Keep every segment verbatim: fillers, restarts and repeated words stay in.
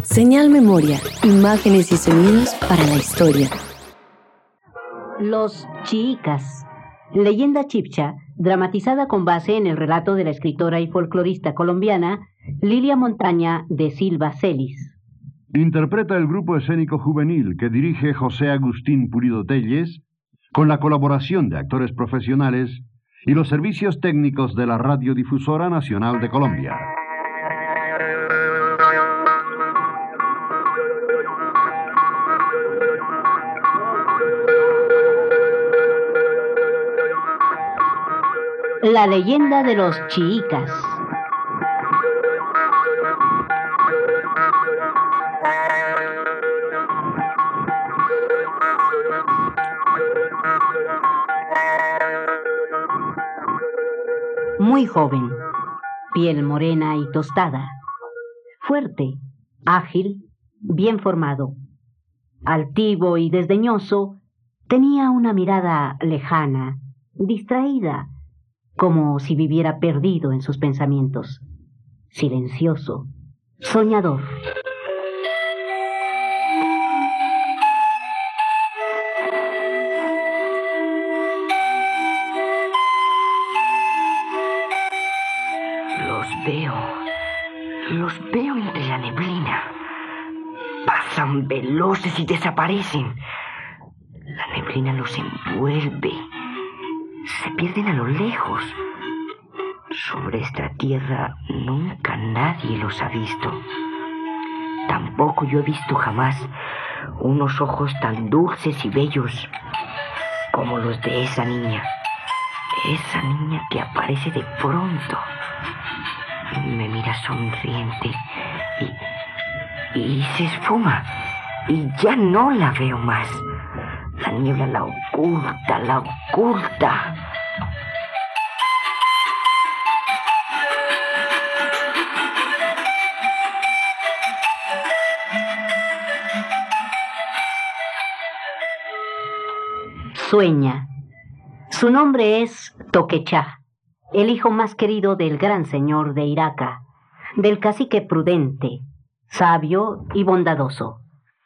Señal Memoria, imágenes y sonidos para la historia. Los Chiicas, leyenda chibcha, dramatizada con base en el relato de la escritora y folclorista colombiana Lilia Montaña de Silva Celis. Interpreta el grupo escénico juvenil que dirige José Agustín Pulido Telles, con la colaboración de actores profesionales y los servicios técnicos de la Radiodifusora Nacional de Colombia. La leyenda de los Chiicas. Muy joven, piel morena y tostada, fuerte, ágil, bien formado, altivo y desdeñoso, tenía una mirada lejana, distraída, como si viviera perdido en sus pensamientos, silencioso, soñador. Los veo, los veo entre la neblina. Pasan veloces y desaparecen. La neblina los envuelve. Se pierden a lo lejos. Sobre esta tierra nunca nadie los ha visto. Tampoco yo he visto jamás unos ojos tan dulces y bellos como los de esa niña. Esa niña que aparece de pronto. Me mira sonriente y, y se esfuma. Y ya no la veo más. La niebla la oculta, la oculta. Sueña. Su nombre es Toquechá, el hijo más querido del gran señor de Iraca, del cacique prudente, sabio y bondadoso.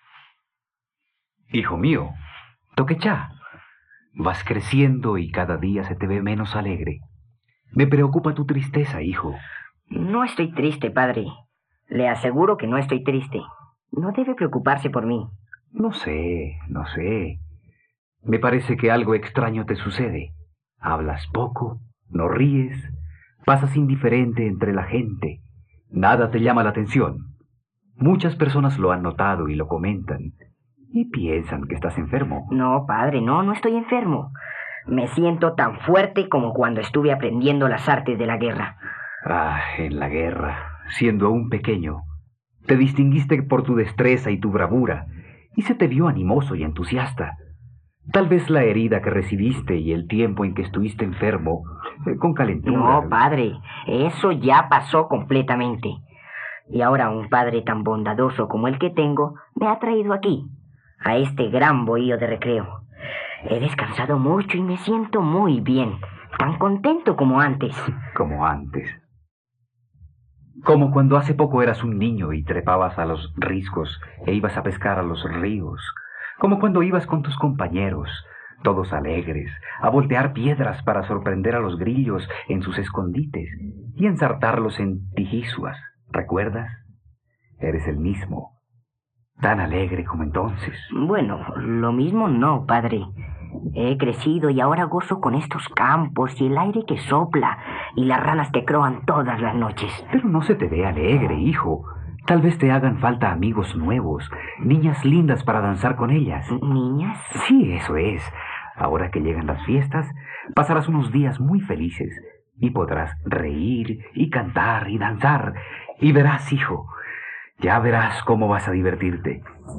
Hijo mío, Toquechá, vas creciendo y cada día se te ve menos alegre. Me preocupa tu tristeza, hijo. No estoy triste, padre. Le aseguro que no estoy triste. No debe preocuparse por mí. No sé, no sé. Me parece que algo extraño te sucede. Hablas poco, no ríes, pasas indiferente entre la gente. Nada te llama la atención. Muchas personas lo han notado y lo comentan. Y piensan que estás enfermo. No, padre, no, no estoy enfermo. Me siento tan fuerte como cuando estuve aprendiendo las artes de la guerra. Ah, en la guerra, siendo aún pequeño, te distinguiste por tu destreza y tu bravura, y se te vio animoso y entusiasta. Tal vez la herida que recibiste y el tiempo en que estuviste enfermo, eh, con calentura... No, padre, eso ya pasó completamente. Y ahora un padre tan bondadoso como el que tengo me ha traído aquí, a este gran bohío de recreo. He descansado mucho y me siento muy bien, tan contento como antes. Como antes. Como cuando hace poco eras un niño y trepabas a los riscos e ibas a pescar a los ríos. Como cuando ibas con tus compañeros, todos alegres, a voltear piedras para sorprender a los grillos en sus escondites y ensartarlos en tijisuas. ¿Recuerdas? Eres el mismo. Tan alegre como entonces. Bueno, lo mismo no, padre. He crecido y ahora gozo con estos campos y el aire que sopla y las ranas que croan todas las noches. Pero no se te ve alegre, hijo. Tal vez te hagan falta amigos nuevos, niñas lindas para danzar con ellas. ¿Niñas? Sí, eso es. Ahora que llegan las fiestas, pasarás unos días muy felices y podrás reír y cantar y danzar. Y verás, hijo, ya verás cómo vas a divertirte.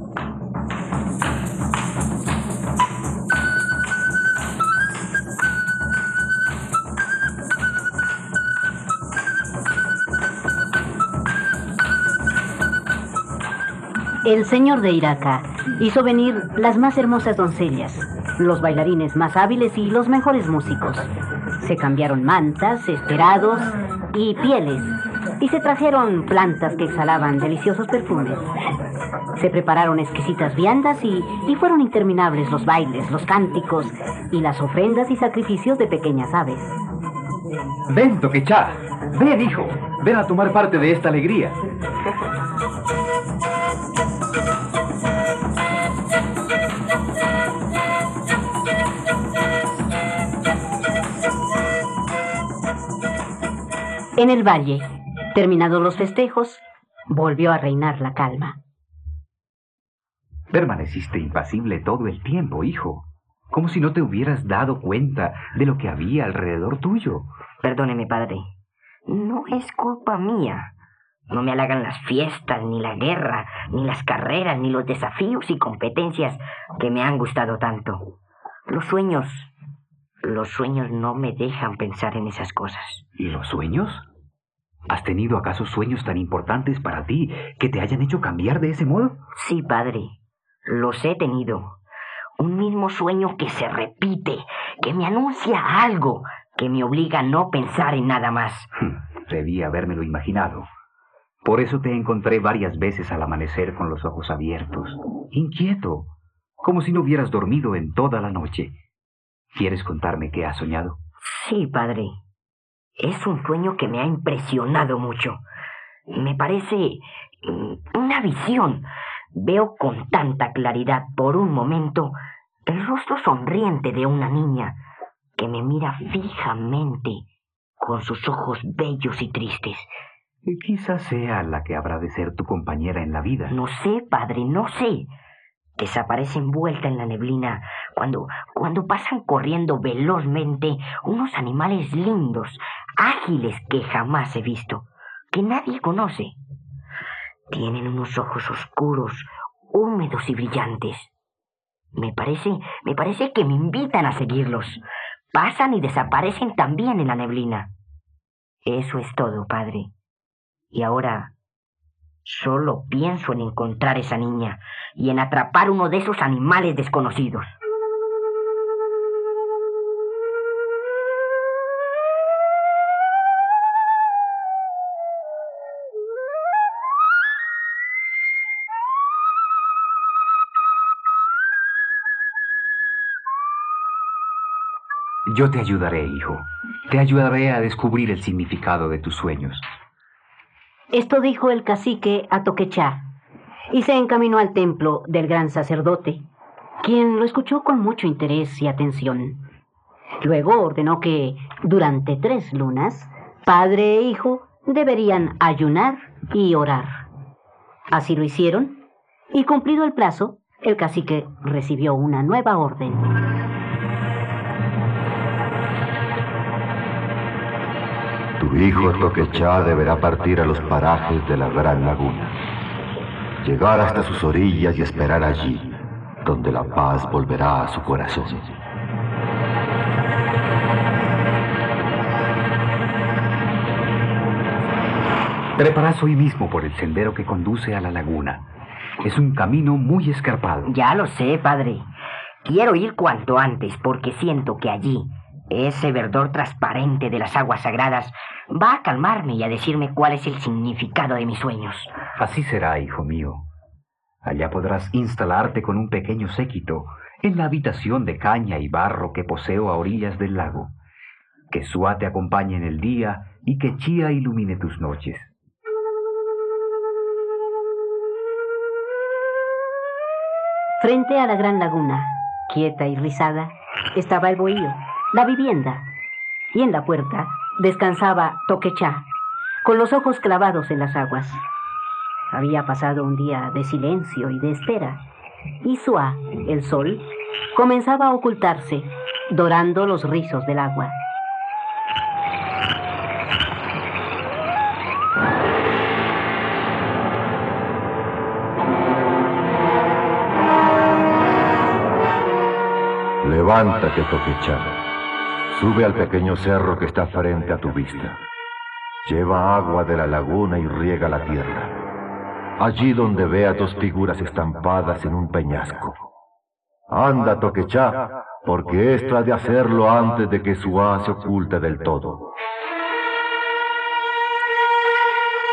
El señor de Iraca hizo venir las más hermosas doncellas, los bailarines más hábiles y los mejores músicos. Se cambiaron mantas, esterados y pieles, y se trajeron plantas que exhalaban deliciosos perfumes. Se prepararon exquisitas viandas y, y fueron interminables los bailes, los cánticos y las ofrendas y sacrificios de pequeñas aves. Ven, Toquechá. Ven, hijo. Ven a tomar parte de esta alegría. En el valle, terminados los festejos, volvió a reinar la calma. Permaneciste impasible todo el tiempo, hijo, como si no te hubieras dado cuenta de lo que había alrededor tuyo. Perdóneme, padre. No es culpa mía. No me halagan las fiestas, ni la guerra, ni las carreras, ni los desafíos y competencias que me han gustado tanto. Los sueños... Los sueños no me dejan pensar en esas cosas. ¿Y los sueños? ¿Has tenido acaso sueños tan importantes para ti que te hayan hecho cambiar de ese modo? Sí, padre. Los he tenido. Un mismo sueño que se repite, que me anuncia algo, que me obliga a no pensar en nada más. Debí habérmelo imaginado. Por eso te encontré varias veces al amanecer con los ojos abiertos, inquieto, como si no hubieras dormido en toda la noche. ¿Quieres contarme qué has soñado? Sí, padre. Es un sueño que me ha impresionado mucho. Me parece una visión. Veo con tanta claridad por un momento el rostro sonriente de una niña que me mira fijamente con sus ojos bellos y tristes. Quizás sea la que habrá de ser tu compañera en la vida. No sé, padre, no sé. Desaparece envuelta en la neblina cuando, cuando pasan corriendo velozmente unos animales lindos, ágiles que jamás he visto, que nadie conoce. Tienen unos ojos oscuros, húmedos y brillantes. Me parece, me parece que me invitan a seguirlos. Pasan y desaparecen también en la neblina. Eso es todo, padre. Y ahora solo pienso en encontrar esa niña y en atrapar uno de esos animales desconocidos. Yo te ayudaré, hijo. Te ayudaré a descubrir el significado de tus sueños. Esto dijo el cacique a Toquechá, y se encaminó al templo del gran sacerdote, quien lo escuchó con mucho interés y atención. Luego ordenó que, durante tres lunas, padre e hijo deberían ayunar y orar. Así lo hicieron, y cumplido el plazo, el cacique recibió una nueva orden. Tu hijo Toquechá deberá partir a los parajes de la Gran Laguna, llegar hasta sus orillas y esperar allí, donde la paz volverá a su corazón. Treparás hoy mismo por el sendero que conduce a la laguna. Es un camino muy escarpado. Ya lo sé, padre. Quiero ir cuanto antes porque siento que allí ese verdor transparente de las aguas sagradas va a calmarme y a decirme cuál es el significado de mis sueños. Así será, hijo mío. Allá podrás instalarte con un pequeño séquito en la habitación de caña y barro que poseo a orillas del lago. Que Suá te acompañe en el día y que Chía ilumine tus noches. Frente a la gran laguna, quieta y rizada, estaba el bohío, la vivienda, y en la puerta descansaba Toquechá, con los ojos clavados en las aguas. Había pasado un día de silencio y de espera, y Suá, el sol, comenzaba a ocultarse, dorando los rizos del agua. Levántate, Toquechá. Sube al pequeño cerro que está frente a tu vista. Lleva agua de la laguna y riega la tierra. Allí donde vea dos figuras estampadas en un peñasco. Anda, Toquechá, porque esto ha de hacerlo antes de que Suá se oculte del todo.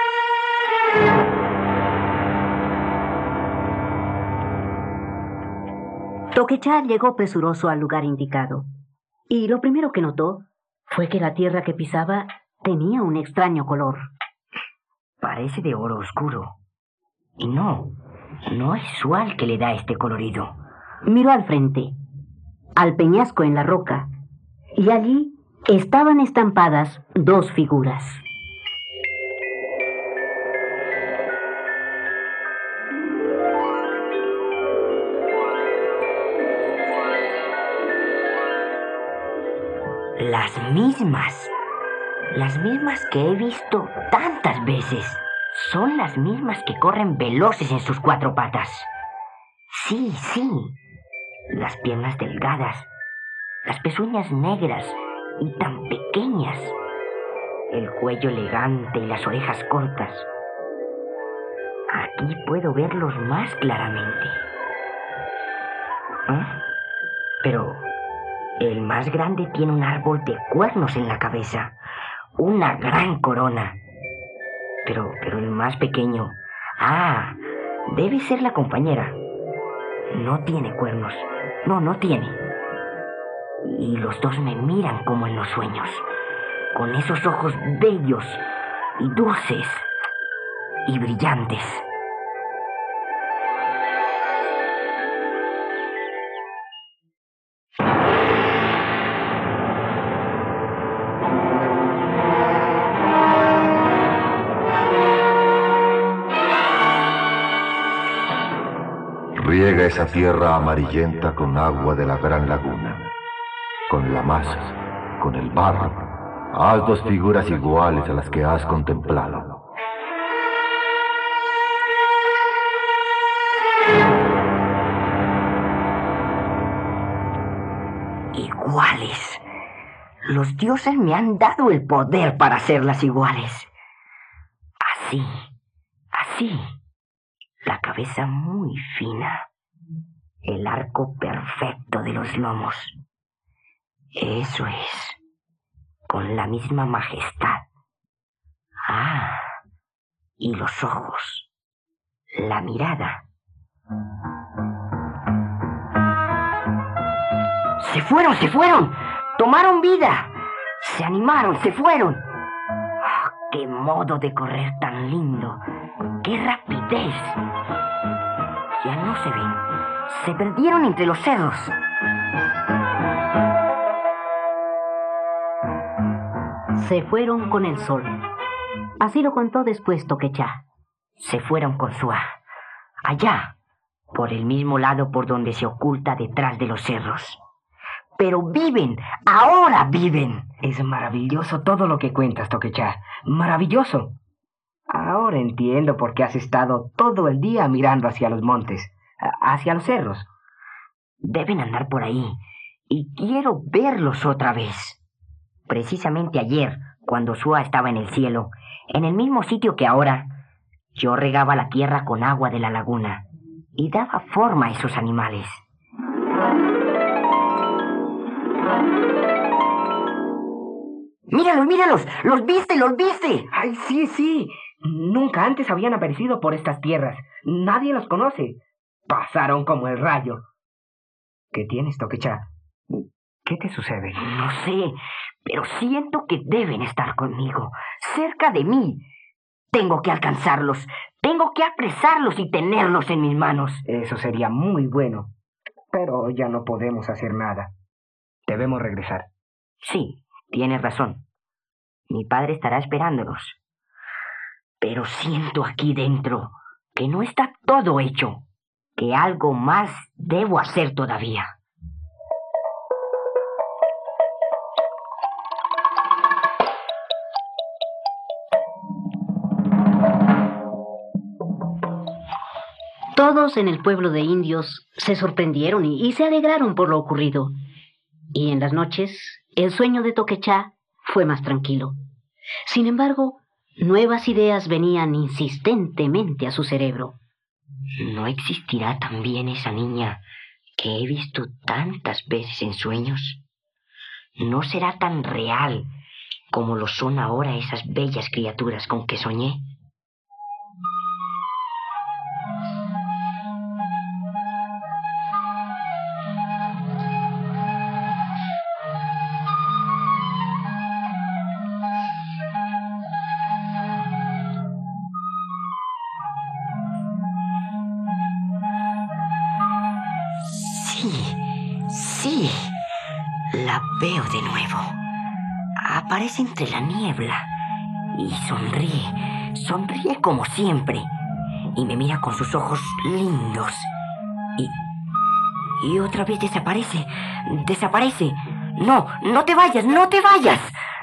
Toquechá llegó presuroso al lugar indicado, y lo primero que notó fue que la tierra que pisaba tenía un extraño color. Parece de oro oscuro. Y no, no es su al que le da este colorido. Miró al frente, al peñasco en la roca, y allí estaban estampadas dos figuras. Las mismas. Las mismas que he visto tantas veces. Son las mismas que corren veloces en sus cuatro patas. Sí, sí. Las piernas delgadas. Las pezuñas negras y tan pequeñas. El cuello elegante y las orejas cortas. Aquí puedo verlos más claramente. ¿Ah? Pero el más grande tiene un árbol de cuernos en la cabeza. Una gran corona. Pero, pero el más pequeño... Ah, debe ser la compañera. No tiene cuernos. No, no tiene. Y los dos me miran como en los sueños. Con esos ojos bellos y dulces y brillantes. Riega esa tierra amarillenta con agua de la gran laguna, con la masa, con el barro. Haz dos figuras iguales a las que has contemplado. Iguales. Los dioses me han dado el poder para hacerlas iguales. Así, así. La cabeza muy fina. El arco perfecto de los lomos. Eso es. Con la misma majestad. Ah, y los ojos. La mirada. ¡Se fueron, se fueron! ¡Tomaron vida! ¡Se animaron, se fueron! ¡Oh, qué modo de correr tan lindo! ¡Qué rapidez! Ya no se ven. Se perdieron entre los cerros. Se fueron con el sol. Así lo contó después Toquechá. Se fueron con Suá. Allá, por el mismo lado por donde se oculta detrás de los cerros. Pero viven, ahora viven. Es maravilloso todo lo que cuentas, Toquechá. Maravilloso. Ahora entiendo por qué has estado todo el día mirando hacia los montes, hacia los cerros. Deben andar por ahí, y quiero verlos otra vez. Precisamente ayer, cuando Suá estaba en el cielo, en el mismo sitio que ahora, yo regaba la tierra con agua de la laguna y daba forma a esos animales. ¡Míralos, míralos! ¡Los viste, los viste! ¡Ay, sí, sí! Nunca antes habían aparecido por estas tierras. Nadie los conoce. Pasaron como el rayo. ¿Qué tienes, Toquechá? ¿Qué te sucede? No sé, pero siento que deben estar conmigo, cerca de mí. Tengo que alcanzarlos, tengo que apresarlos y tenerlos en mis manos. Eso sería muy bueno, pero ya no podemos hacer nada. Debemos regresar. Sí, tienes razón. Mi padre estará esperándonos. Pero siento aquí dentro que no está todo hecho, que algo más debo hacer todavía. Todos en el pueblo de indios se sorprendieron y, y se alegraron por lo ocurrido. Y en las noches, el sueño de Toquechá fue más tranquilo. Sin embargo, nuevas ideas venían insistentemente a su cerebro. ¿No existirá también esa niña que he visto tantas veces en sueños? ¿No será tan real como lo son ahora esas bellas criaturas con que soñé? Sí, sí. La veo de nuevo. Aparece entre la niebla y sonríe, sonríe como siempre. Y me mira con sus ojos lindos. Y, y otra vez desaparece, desaparece. No, no te vayas, no te vayas.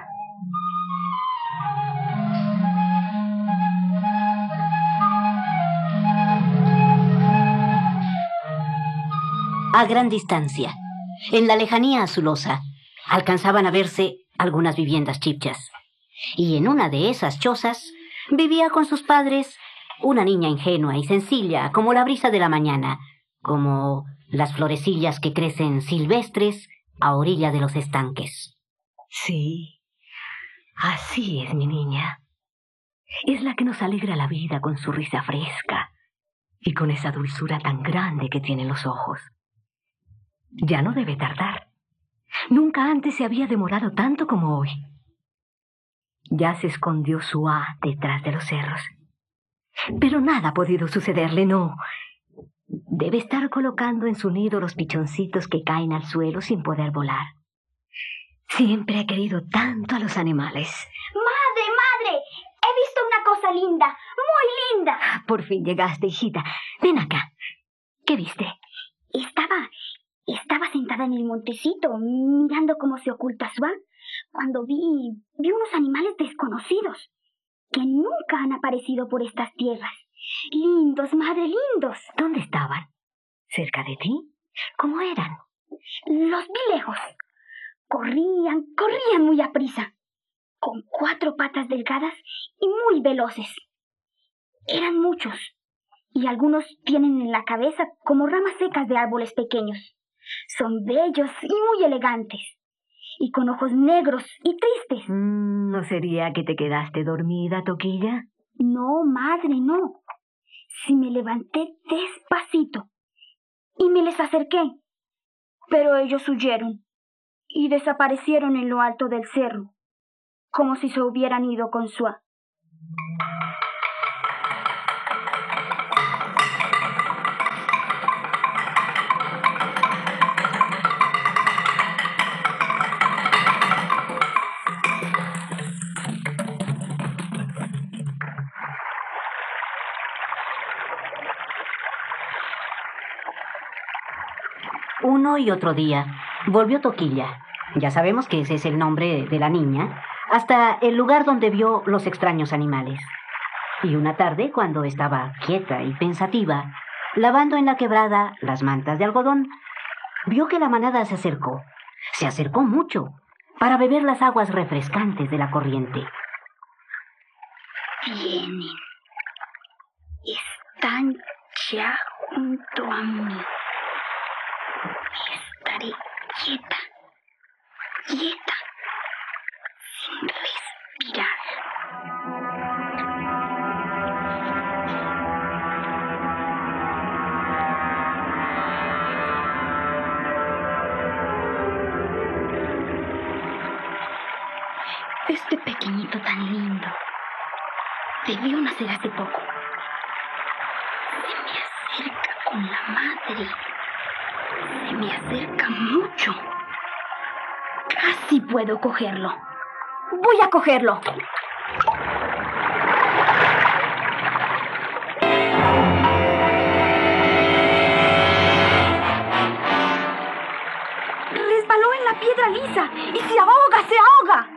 A gran distancia, en la lejanía azulosa, alcanzaban a verse algunas viviendas chibchas. Y en una de esas chozas vivía con sus padres una niña ingenua y sencilla como la brisa de la mañana, como las florecillas que crecen silvestres a orilla de los estanques. Sí, así es mi niña. Es la que nos alegra la vida con su risa fresca y con esa dulzura tan grande que tiene los ojos. Ya no debe tardar. Nunca antes se había demorado tanto como hoy. Ya se escondió Suá detrás de los cerros. Pero nada ha podido sucederle, no. Debe estar colocando en su nido los pichoncitos que caen al suelo sin poder volar. Siempre ha querido tanto a los animales. ¡Madre, madre! He visto una cosa linda, muy linda. Por fin llegaste, hijita. Ven acá. ¿Qué viste? Estaba, estaba sentada en el montecito, mirando cómo se oculta Suá, cuando vi, vi unos animales desconocidos, que nunca han aparecido por estas tierras. Lindos, madre, lindos. ¿Dónde estaban? ¿Cerca de ti? ¿Cómo eran? Los vi lejos. Corrían, corrían muy aprisa, con cuatro patas delgadas y muy veloces. Eran muchos, y algunos tienen en la cabeza como ramas secas de árboles pequeños. Son bellos y muy elegantes, y con ojos negros y tristes. Mm, ¿No sería que te quedaste dormida, Toquilla? No, madre, no. Si me levanté despacito y me les acerqué, pero ellos huyeron y desaparecieron en lo alto del cerro, como si se hubieran ido con Suá. Uno y otro día volvió Toquilla, ya sabemos que ese es el nombre de la niña, hasta el lugar donde vio los extraños animales. Y una tarde, cuando estaba quieta y pensativa, lavando en la quebrada las mantas de algodón, vio que la manada se acercó. Se acercó mucho para beber las aguas refrescantes de la corriente. Vienen. Están ya junto a mí. Estaré quieta, quieta, sin respirar. Este pequeñito tan lindo debió nacer hace poco. Se me acerca con la madre. Se me acerca mucho. Casi puedo cogerlo. Voy a cogerlo. Resbaló en la piedra lisa y se ahoga, se ahoga.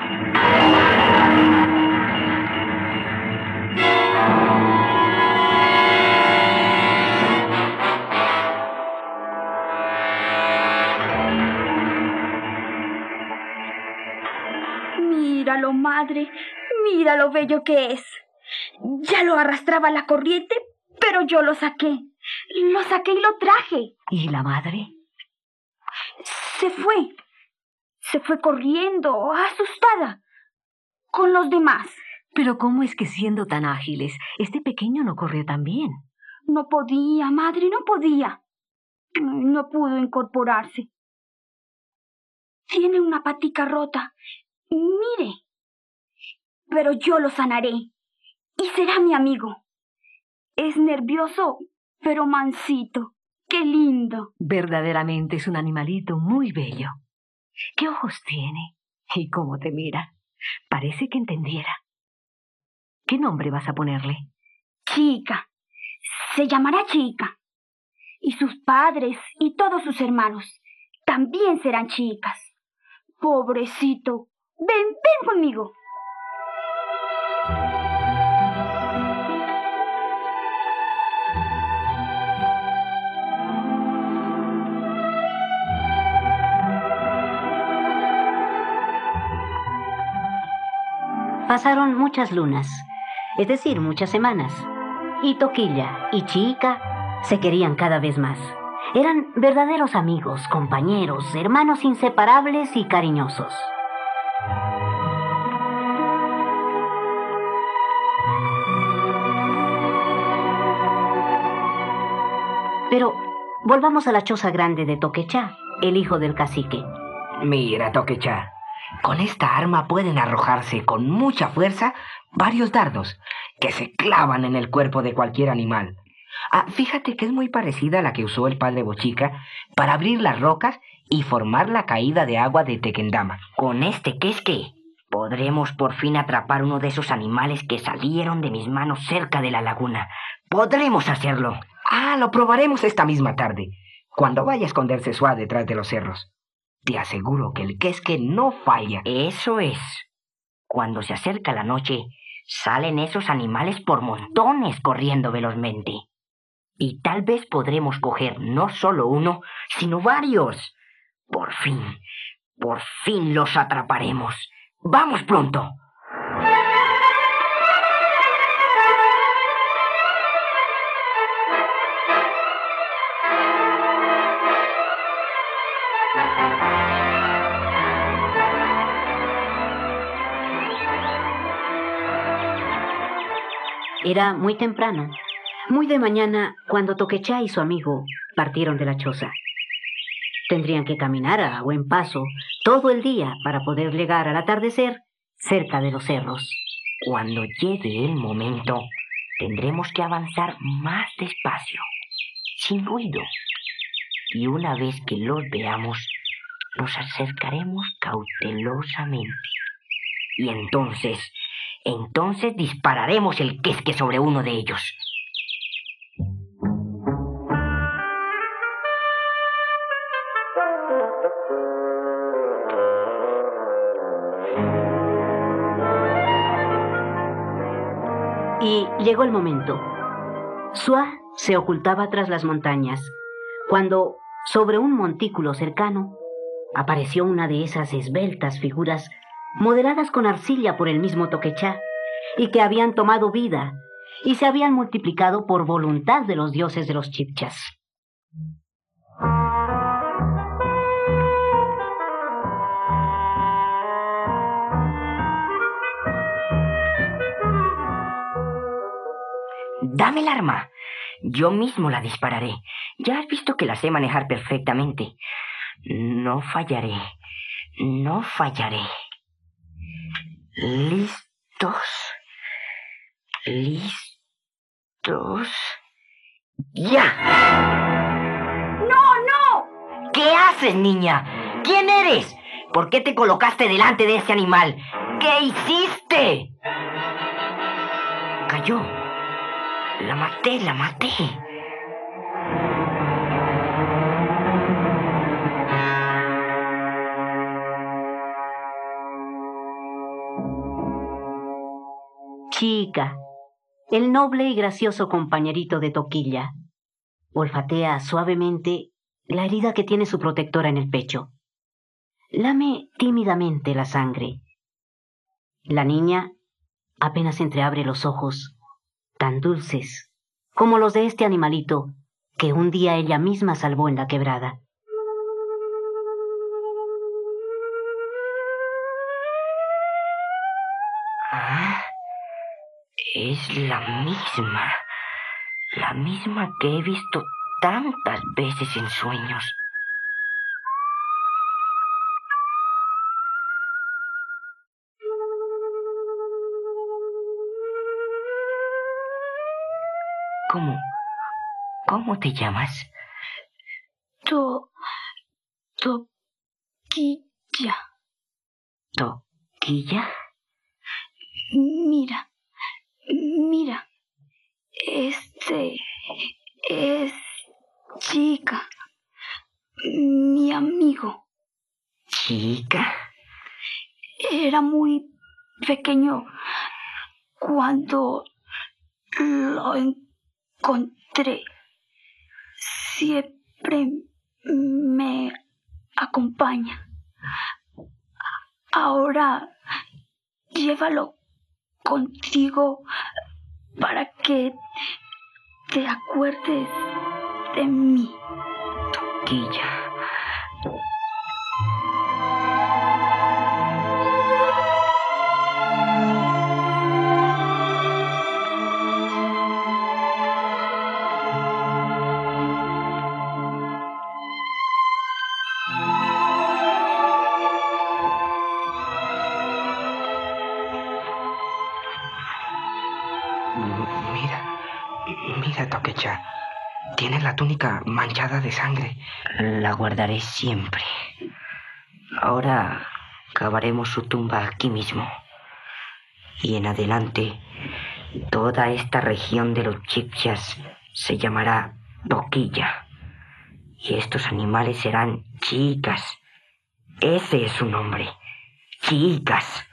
Míralo, madre, mira lo bello que es. Ya lo arrastraba la corriente, pero yo lo saqué. Lo saqué y lo traje. ¿Y la madre? Se fue. Se fue corriendo, asustada, con los demás. Pero ¿cómo es que siendo tan ágiles, este pequeño no corrió tan bien? No podía, madre, no podía. No pudo incorporarse. Tiene una patica rota. Mire. Pero yo lo sanaré. Y será mi amigo. Es nervioso, pero mansito. ¡Qué lindo! Verdaderamente es un animalito muy bello. ¿Qué ojos tiene? ¿Y cómo te mira? Parece que entendiera. ¿Qué nombre vas a ponerle? Chica. Se llamará Chica. Y sus padres y todos sus hermanos también serán chicas. Pobrecito. Ven, ven conmigo. Pasaron muchas lunas, es decir, muchas semanas, y Toquilla y Chica se querían cada vez más. Eran verdaderos amigos, compañeros, hermanos inseparables y cariñosos. Pero volvamos a la choza grande de Toquechá, el hijo del cacique. Mira, Toquechá, con esta arma pueden arrojarse con mucha fuerza varios dardos que se clavan en el cuerpo de cualquier animal. Ah, fíjate que es muy parecida a la que usó el padre Bochica para abrir las rocas y formar la caída de agua de Tequendama. Con este quesque podremos por fin atrapar uno de esos animales que salieron de mis manos cerca de la laguna. Podremos hacerlo. Ah, lo probaremos esta misma tarde, cuando vaya a esconderse Suá detrás de los cerros. Te aseguro que el quesque no falla. Eso es. Cuando se acerca la noche, salen esos animales por montones corriendo velozmente. Y tal vez podremos coger no solo uno, sino varios. Por fin, por fin los atraparemos. ¡Vamos pronto! Era muy temprano, muy de mañana, cuando Toquechá y su amigo partieron de la choza. Tendrían que caminar a buen paso todo el día para poder llegar al atardecer cerca de los cerros. Cuando llegue el momento, tendremos que avanzar más despacio, sin ruido. Y una vez que los veamos, nos acercaremos cautelosamente. Y entonces, entonces dispararemos el quesque sobre uno de ellos. Y llegó el momento. Suá se ocultaba tras las montañas, cuando, sobre un montículo cercano, apareció una de esas esbeltas figuras modeladas con arcilla por el mismo Toquechá, y que habían tomado vida y se habían multiplicado por voluntad de los dioses de los chibchas. Dame el arma. Yo mismo la dispararé. Ya has visto que la sé manejar perfectamente. No fallaré. No fallaré. ¿Listos? ¿Listos? ¡Ya! ¡No, no! ¿Qué haces, niña? ¿Quién eres? ¿Por qué te colocaste delante de ese animal? ¿Qué hiciste? Cayó. La maté, la maté. Chica, el noble y gracioso compañerito de Toquilla, olfatea suavemente la herida que tiene su protectora en el pecho. Lame tímidamente la sangre. La niña apenas entreabre los ojos, tan dulces como los de este animalito que un día ella misma salvó en la quebrada. Ah, es la misma, la misma que he visto tantas veces en sueños. ¿Cómo? ¿Cómo te llamas? To... Toquilla. ¿Toquilla? Mira, mira. Este es Chica, mi amigo. ¿Chica? Era muy pequeño cuando lo encontré. Siempre me acompaña. Ahora llévalo contigo para que te acuerdes de mí. Toquilla. Mira, mira, Toquecha. Tiene la túnica manchada de sangre. La guardaré siempre. Ahora cavaremos su tumba aquí mismo. Y en adelante, toda esta región de los Chibchas se llamará Toquilla. Y estos animales serán chicas. Ese es su nombre. Chicas.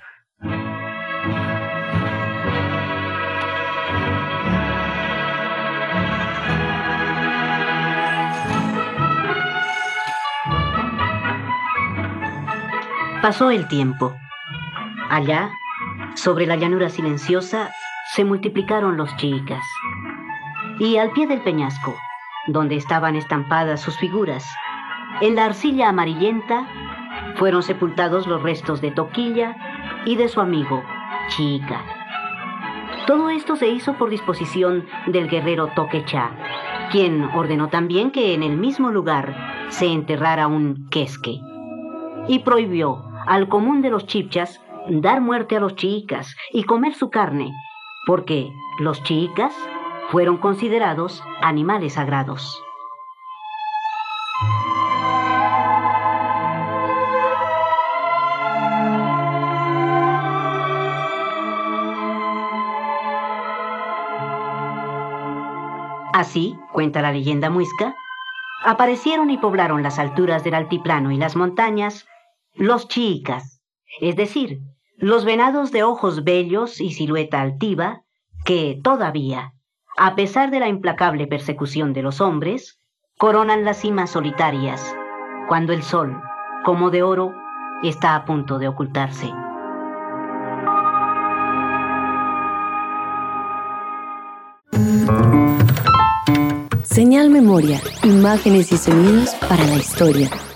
Pasó el tiempo. Allá, sobre la llanura silenciosa, se multiplicaron los chicas. Y al pie del peñasco, donde estaban estampadas sus figuras, en la arcilla amarillenta, fueron sepultados los restos de Toquilla y de su amigo, Chica. Todo esto se hizo por disposición del guerrero Toquechá, quien ordenó también que en el mismo lugar se enterrara un quesque, y prohibió al común de los Chibchas dar muerte a los chicas y comer su carne, porque los chicas fueron considerados animales sagrados. Así, cuenta la leyenda muisca, aparecieron y poblaron las alturas del altiplano y las montañas los chicas, es decir, los venados de ojos bellos y silueta altiva que todavía, a pesar de la implacable persecución de los hombres, coronan las cimas solitarias cuando el sol, como de oro, está a punto de ocultarse. Señal Memoria, imágenes y sonidos para la historia.